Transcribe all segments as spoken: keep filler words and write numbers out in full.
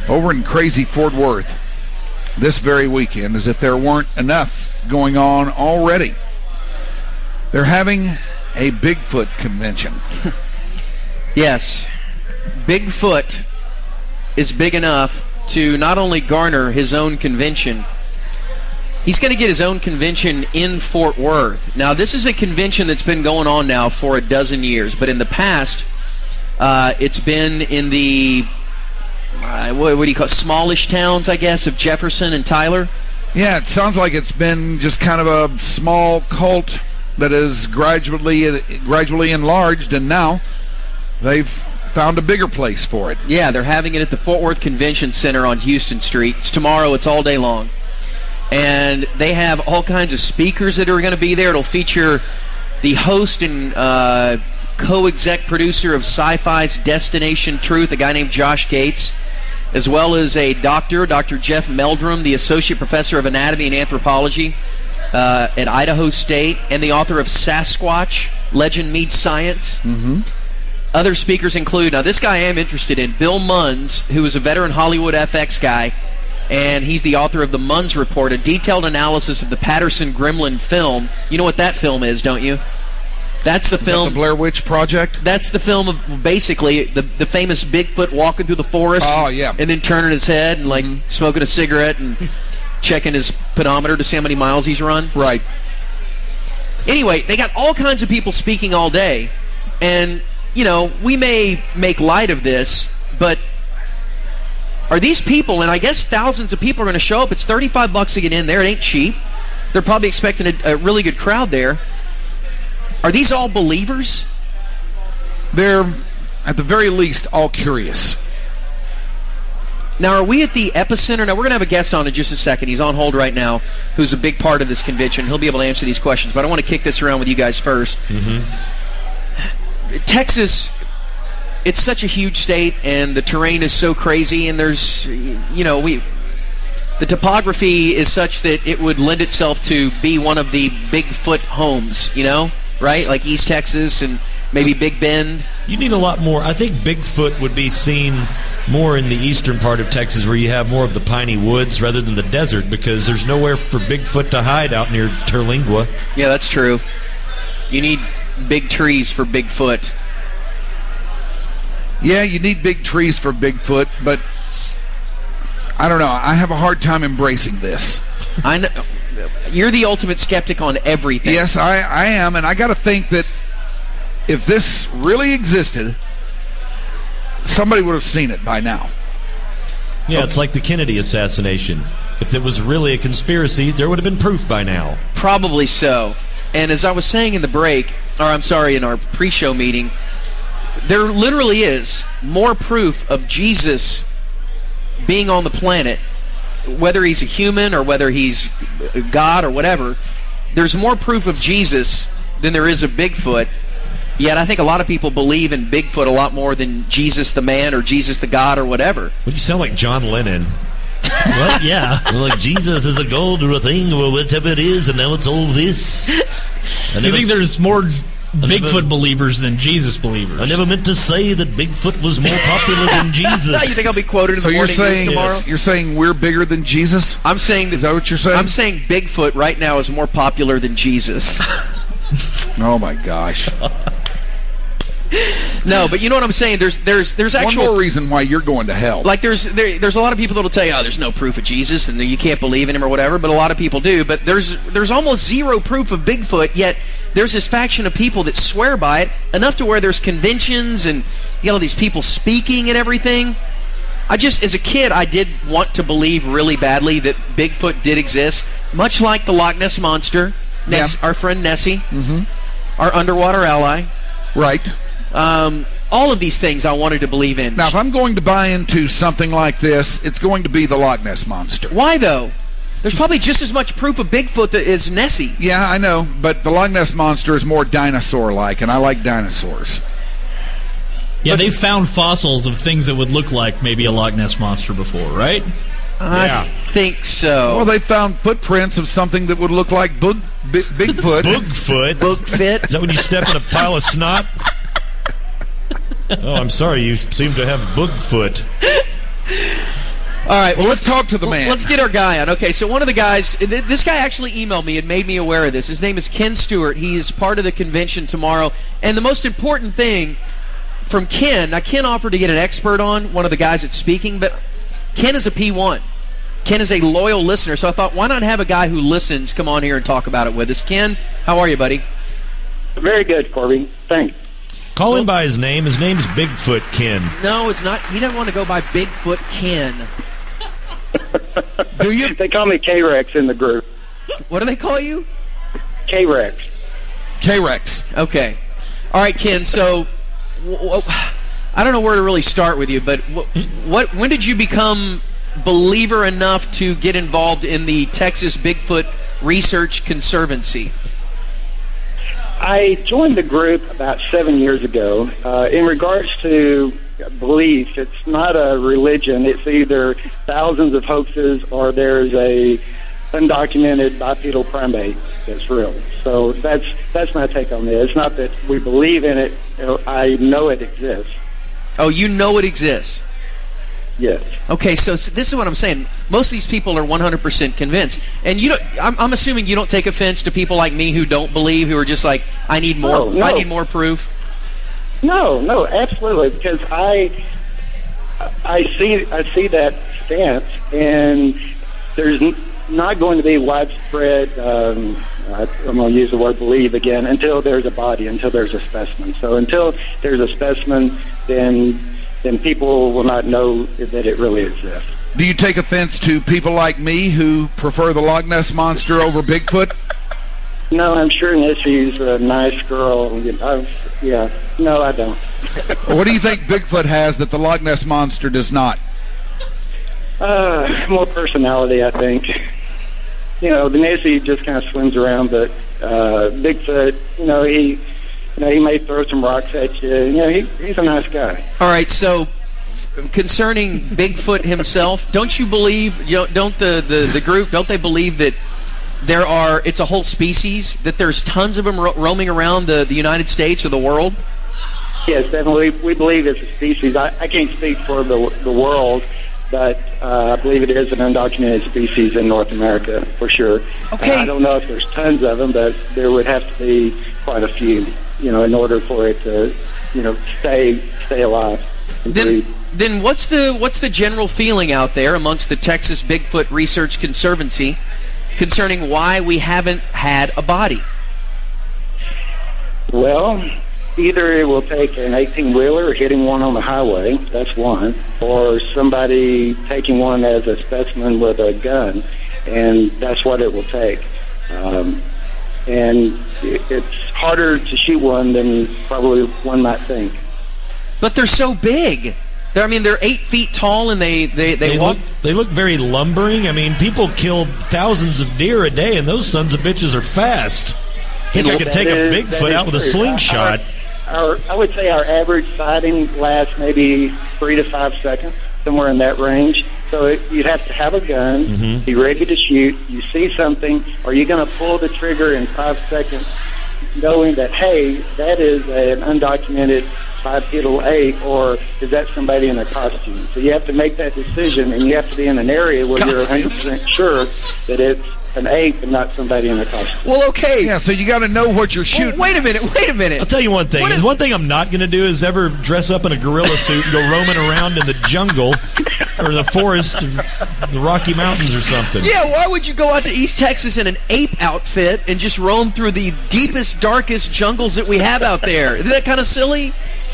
over in crazy Fort Worth this very weekend, as if there weren't enough going on already. They're having a Bigfoot convention. Yes. Bigfoot is big enough to not only garner his own convention, he's going to get his own convention in Fort Worth. Now, this is a convention that's been going on now for a dozen years, but in the past, uh, it's been in the, uh, what, what do you call it, smallish towns, I guess, of Jefferson and Tyler. Yeah, it sounds like it's been just kind of a small cult that is gradually, gradually enlarged, and now they've found a bigger place for it. Yeah, they're having it at the Fort Worth Convention Center on Houston Street. It's tomorrow. It's all day long. And they have all kinds of speakers that are going to be there. It'll feature the host and uh, co-exec producer of Sci-Fi's Destination Truth, a guy named Josh Gates, as well as a doctor, Doctor Jeff Meldrum, the associate professor of anatomy and anthropology uh, at Idaho State, and the author of Sasquatch, Legend Meets Science. Mm-hmm. Other speakers include, now this guy I am interested in, Bill Munns, who is a veteran Hollywood F X guy, and he's the author of the Munns Report, a detailed analysis of the Patterson-Gremlin film. You know what that film is, don't you? That's the is film. That the Blair Witch Project? That's the film of basically the the famous Bigfoot walking through the forest. Oh, yeah. And then turning his head and like mm-hmm. smoking a cigarette and checking his pedometer to see how many miles he's run. Right. Anyway, they got all kinds of people speaking all day, and you know, we may make light of this, but are these people, and I guess thousands of people are going to show up. It's thirty-five bucks to get in there. It ain't cheap. They're probably expecting a, a really good crowd there. Are these all believers? They're, at the very least, all curious. Now, are we at the epicenter? Now, we're going to have a guest on in just a second. He's on hold right now, who's a big part of this convention. He'll be able to answer these questions, but I want to kick this around with you guys first. Mm-hmm. Texas, it's such a huge state, and the terrain is so crazy, and there's, you know, we, the topography is such that it would lend itself to be one of the Bigfoot homes, you know, right? Like East Texas and maybe Big Bend. You need a lot more. I think Bigfoot would be seen more in the eastern part of Texas, where you have more of the piney woods rather than the desert, because there's nowhere for Bigfoot to hide out near Terlingua. Yeah, that's true. You need big trees for Bigfoot. Yeah, you need big trees for Bigfoot, but I don't know. I have a hard time embracing this. I know. You're the ultimate skeptic on everything. Yes, I, I am, and I got to think that if this really existed, somebody would have seen it by now. Yeah, it's like the Kennedy assassination. If it was really a conspiracy, there would have been proof by now. Probably so. And as I was saying in the break, or I'm sorry, in our pre-show meeting, there literally is more proof of Jesus being on the planet, whether he's a human or whether he's God or whatever. There's more proof of Jesus than there is of Bigfoot. Yet I think a lot of people believe in Bigfoot a lot more than Jesus the man or Jesus the God or whatever. Well, you sound like John Lennon. What? Yeah. Like Jesus is a gold or a thing or whatever it is, and now it's all this. So you think there's more Bigfoot never, believers than Jesus believers? I never meant to say that Bigfoot was more popular than Jesus. You think I'll be quoted in so the you're morning saying, news tomorrow? You're saying we're bigger than Jesus? I'm saying that, is that what you're saying? I'm saying Bigfoot right now is more popular than Jesus. Oh my gosh. No, but you know what I'm saying? There's there's there's actual one more reason why you're going to hell. Like there's there, there's a lot of people that'll tell you, oh, there's no proof of Jesus and you can't believe in him or whatever, but a lot of people do. But there's there's almost zero proof of Bigfoot, yet there's this faction of people that swear by it, enough to where there's conventions and you got all these people speaking and everything. I just, as a kid, I did want to believe really badly that Bigfoot did exist, much like the Loch Ness Monster, Ness, yeah. our friend Nessie, mm-hmm. our underwater ally. Right. Um, all of these things I wanted to believe in. Now, if I'm going to buy into something like this, it's going to be the Loch Ness Monster. Why, though? There's probably just as much proof of Bigfoot as Nessie. Yeah, I know, but the Loch Ness Monster is more dinosaur-like, and I like dinosaurs. Yeah, but they've found fossils of things that would look like maybe a Loch Ness Monster before, right? I yeah. think so. Well, they found footprints of something that would look like Boog, B- Bigfoot. Boogfoot? Boogfit? Is that when you step in a pile of snot? Oh, I'm sorry, you seem to have Boogfoot. All right, well, let's talk to the man. Let's get our guy on. Okay, so one of the guys, this guy actually emailed me and made me aware of this. His name is Ken Stewart. He is part of the convention tomorrow. And the most important thing from Ken, now Ken offered to get an expert on, one of the guys that's speaking, but Ken is a P one. Ken is a loyal listener, so I thought, why not have a guy who listens come on here and talk about it with us? Ken, how are you, buddy? Very good, Corby. Thanks. Call him by his name. His name's Bigfoot Ken. No, it's not. He doesn't want to go by Bigfoot Ken. Do you? They call me K-Rex in the group. What do they call you? K-Rex. K-Rex. Okay. All right, Ken, so w- w- I don't know where to really start with you, but w- what? when did you become believer enough to get involved in the Texas Bigfoot Research Conservancy? I joined the group about seven years ago. Uh, in regards to belief, it's not a religion. It's either thousands of hoaxes or there's a undocumented bipedal primate that's real. So that's that's my take on this. It's not that we believe in it. I know it exists. Oh, you know it exists? Yes. Okay, so, so this is what I'm saying. Most of these people are one hundred percent convinced, and you don't. I'm, I'm assuming you don't take offense to people like me who don't believe, who are just like, I need more. No, no. I need more proof. No, no, absolutely, because I, I see, I see that stance, and there's n- not going to be widespread. Um, I, I'm going to use the word believe again until there's a body, until there's a specimen. So until there's a specimen, then. then people will not know that it really exists. Do you take offense to people like me who prefer the Loch Ness Monster over Bigfoot? No, I'm sure Nissy's a nice girl. I've, yeah, no, I don't. What do you think Bigfoot has that the Loch Ness Monster does not? Uh, more personality, I think. You know, the Nissy just kind of swims around, but uh, Bigfoot, you know, he... You know, he may throw some rocks at you. You know, he, he's a nice guy. All right, so concerning Bigfoot himself, don't you believe, you know, don't the, the, the group, don't they believe that there are, it's a whole species, that there's tons of them ro- roaming around the, the United States or the world? Yes, definitely. We believe it's a species. I, I can't speak for the, the world, but uh, I believe it is an undocumented species in North America, for sure. Okay. Uh, I don't know if there's tons of them, but there would have to be quite a few. You know, in order for it to, you know, stay stay alive. Then, then what's the what's the general feeling out there amongst the Texas Bigfoot Research Conservancy concerning why we haven't had a body? Well, either it will take an eighteen-wheeler hitting one on the highway, that's one, or somebody taking one as a specimen with a gun, and that's what it will take. Um, and it's harder to shoot one than probably one might think. But they're so big. They're, I mean, they're eight feet tall, and they they, they, they walk. Look, they look very lumbering. I mean, people kill thousands of deer a day, and those sons of bitches are fast. I think I could take is, a Bigfoot out with a true. slingshot. Our, our, I would say our average sighting lasts maybe three to five seconds, somewhere in that range. So it, you'd have to have a gun, mm-hmm. be ready to shoot. You see something, are you going to pull the trigger in five seconds, knowing that, hey, that is an undocumented bipedal ape, or is that somebody in a costume? So you have to make that decision, and you have to be in an area where you're one hundred percent sure that it's an ape and not somebody in a costume. Well, okay. Yeah, so you got to know what you're shooting. Well, wait a minute, wait a minute. I'll tell you one thing. What is- one thing I'm not going to do is ever dress up in a gorilla suit and go roaming around in the jungle or the forest of the Rocky Mountains or something. Yeah, why would you go out to East Texas in an ape outfit and just roam through the deepest, darkest jungles that we have out there? Isn't that kind of silly?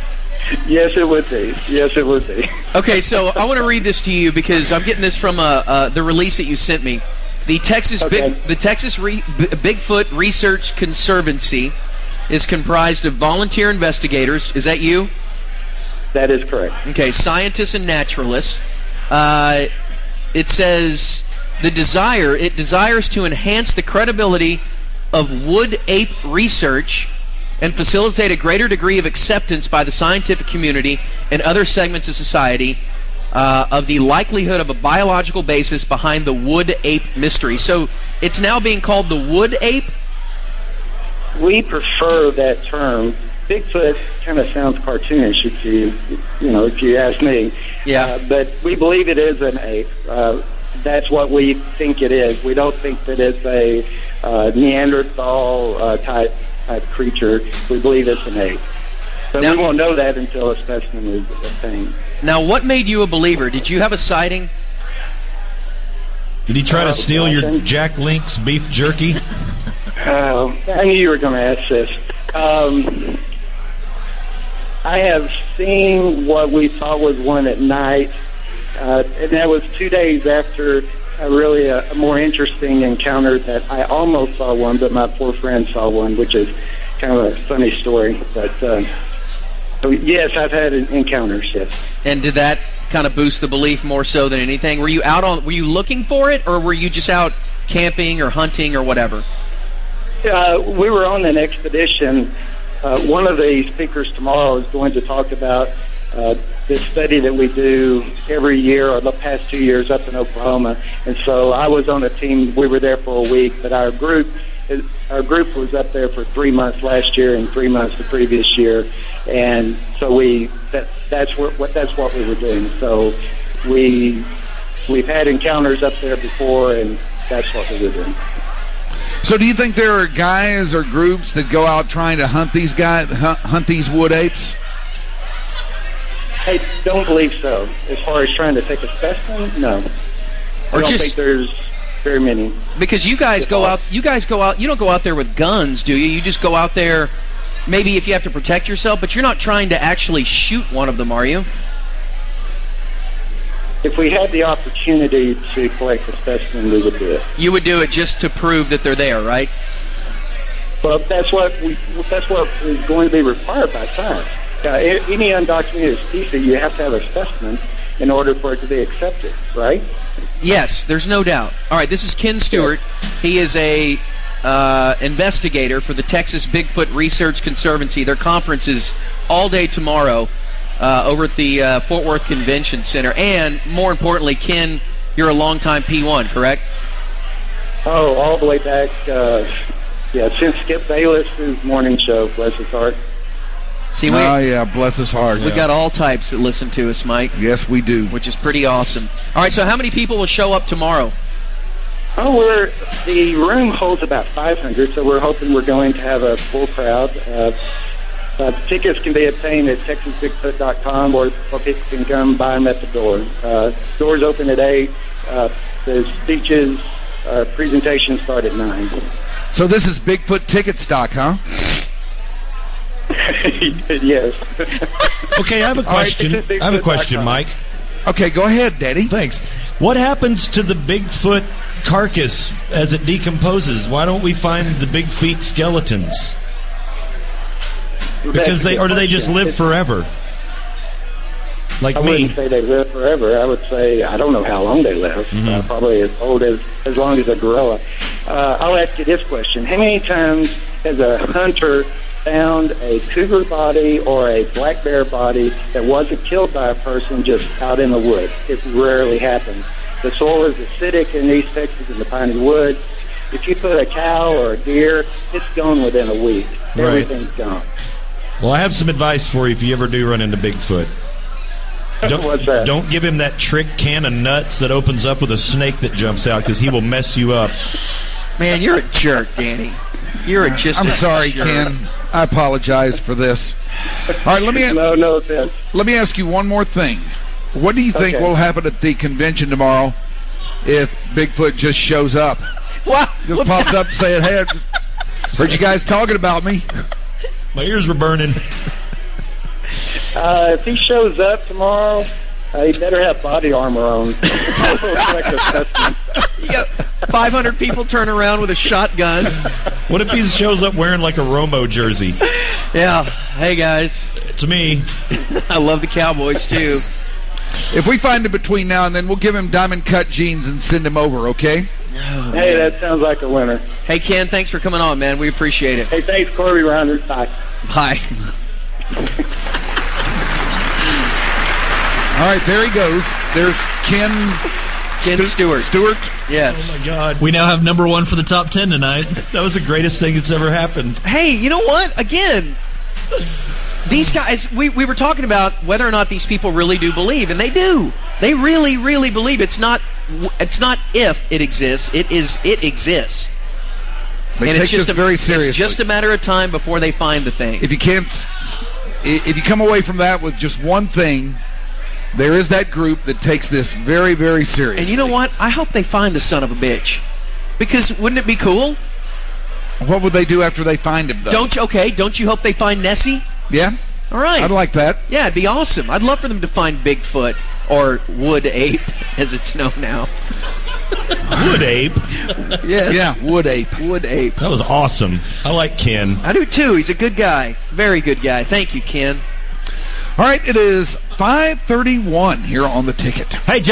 Yes, it would be. Yes, it would be. Okay, so I want to read this to you because I'm getting this from uh, uh, the release that you sent me. The Texas Okay. Big, the Texas Re, B- Bigfoot Research Conservancy is comprised of volunteer investigators. Is that you? That is correct. Okay, scientists and naturalists. Uh, it says the desire it desires to enhance the credibility of wood ape research and facilitate a greater degree of acceptance by the scientific community and other segments of society uh, of the likelihood of a biological basis behind the wood ape mystery. So it's now being called the wood ape? We prefer that term Bigfoot kind of sounds cartoonish if you, you know, if you ask me. Yeah. Uh, but we believe it is an ape. Uh, that's what we think it is. We don't think that it's a uh, Neanderthal uh, type type creature. We believe it's an ape. But now, we won't know that until a specimen is obtained. Now, what made you a believer? Did you have a sighting? Did he try to Uh, steal your Jackson? Jack Link's beef jerky? Uh, I knew you were going to ask this. Um, I have seen what we thought was one at night, uh, and that was two days after a really a, a more interesting encounter that I almost saw one, but my poor friend saw one, which is kind of a funny story. But uh, so yes, I've had encounters, yes. And did that kind of boost the belief more so than anything? Were you out on? Were you looking for it, or were you just out camping or hunting or whatever? Uh, we were on an expedition. Uh, one of the speakers tomorrow is going to talk about uh, this study that we do every year, or the past two years, up in Oklahoma. And so I was on a team. We were there for a week, but our group, our group was up there for three months last year and three months the previous year. And so we that, that's what, what that's what we were doing. So we we've had encounters up there before, and that's what we were doing. So do you think there are guys or groups that go out trying to hunt these guys, hunt, hunt these wood apes? I don't believe so. As far as trying to take a specimen, no. I Or don't just- think there's very many. Because you guys go out, you guys go out, you don't go out there with guns, do you? You just go out there, maybe if you have to protect yourself, but you're not trying to actually shoot one of them, are you? If we had the opportunity to collect a specimen, we would do it. You would do it just to prove that they're there, right? Well, that's what we, that's what is going to be required by science. Uh, a- any undocumented species, you have to have a specimen in order for it to be accepted, right? Yes, there's no doubt. All right, this is Ken Stewart. He is a uh, investigator for the Texas Bigfoot Research Conservancy. Their conference is all day tomorrow uh, over at the uh, Fort Worth Convention Center. And more importantly, Ken, you're a longtime P one, correct? Oh, all the way back, uh, yeah, since Skip Bayless's morning show, bless his heart. See, we, Oh, yeah, bless his heart. we got all types that listen to us, Mike, Yes, we do. which is pretty awesome. All right, so how many people will show up tomorrow? Oh, we're the room holds about five hundred, so we're hoping we're going to have a full crowd. Uh, uh, tickets can be obtained at texas bigfoot dot com, or, or people can come buy them at the door. Uh, doors open at eight. Uh, the speeches, uh, presentations start at nine. So this is Bigfoot ticket stock, huh? Yes. Okay, I have a All right, question. this is I have a Bigfoot question, dot com. Mike. Okay, go ahead, Daddy. Thanks. What happens to the Bigfoot carcass as it decomposes? Why don't we find the big feet skeletons? Because they, or do they just live forever? Like I me. wouldn't say they live forever. I would say I don't know how long they live. Mm-hmm. Uh, probably as old as as long as a gorilla. Uh, I'll ask you this question: how many times has a hunter found a cougar body or a black bear body that wasn't killed by a person just out in the woods? It rarely happens. The soil is acidic in East Texas in the piney woods. If you put a cow or a deer, it's gone within a week. Right. Everything's gone. Well, I have some advice for you if you ever do run into Bigfoot. Don't, What's that? Don't give him that trick can of nuts that opens up with a snake that jumps out, because he will mess you up. Man, you're a jerk, Danny. You're a just I'm a sorry, jerk. Ken. I apologize for this. All right, let me No, no offense. let me ask you one more thing. What do you think Okay. will happen at the convention tomorrow if Bigfoot just shows up? Wow. Just pops up saying, "Hey, I just heard you guys talking about me." My ears were burning. Uh, if he shows up tomorrow, uh, he better have body armor on. You got five hundred people turn around with a shotgun. What if he shows up wearing like a Romo jersey? Yeah. Hey, guys. It's me. I love the Cowboys, too. If we find him between now and then, we'll give him diamond cut jeans and send him over, okay? Hey, that sounds like a winner. Hey, Ken, thanks for coming on, man. We appreciate it. Hey, thanks, Corby Rounders. Bye. Bye. All right, there he goes. There's Ken Ken Stu- Stewart. Stewart. Yes. Oh, my God. We now have number one for the top ten tonight. That was the greatest thing that's ever happened. Hey, you know what? Again, These guys, we, we were talking about whether or not these people really do believe, and they do. They really, really believe. It's not it's not if it exists, it is it exists. They and take it's just this a, very seriously. It's just a matter of time before they find the thing. If you can't, if you come away from that with just one thing, there is that group that takes this very, very seriously. And you know what? I hope they find the son of a bitch. Because wouldn't it be cool? What would they do after they find him, though? Don't you, okay, don't you hope they find Nessie? Yeah? All right. I'd like that. Yeah, it'd be awesome. I'd love for them to find Bigfoot, or Wood Ape, as it's known now. Wood Ape? Yes. Yeah, Wood Ape. Wood Ape. That was awesome. I like Ken. I do too. He's a good guy. Very good guy. Thank you, Ken. All right, it is five thirty-one here on The Ticket. Hey,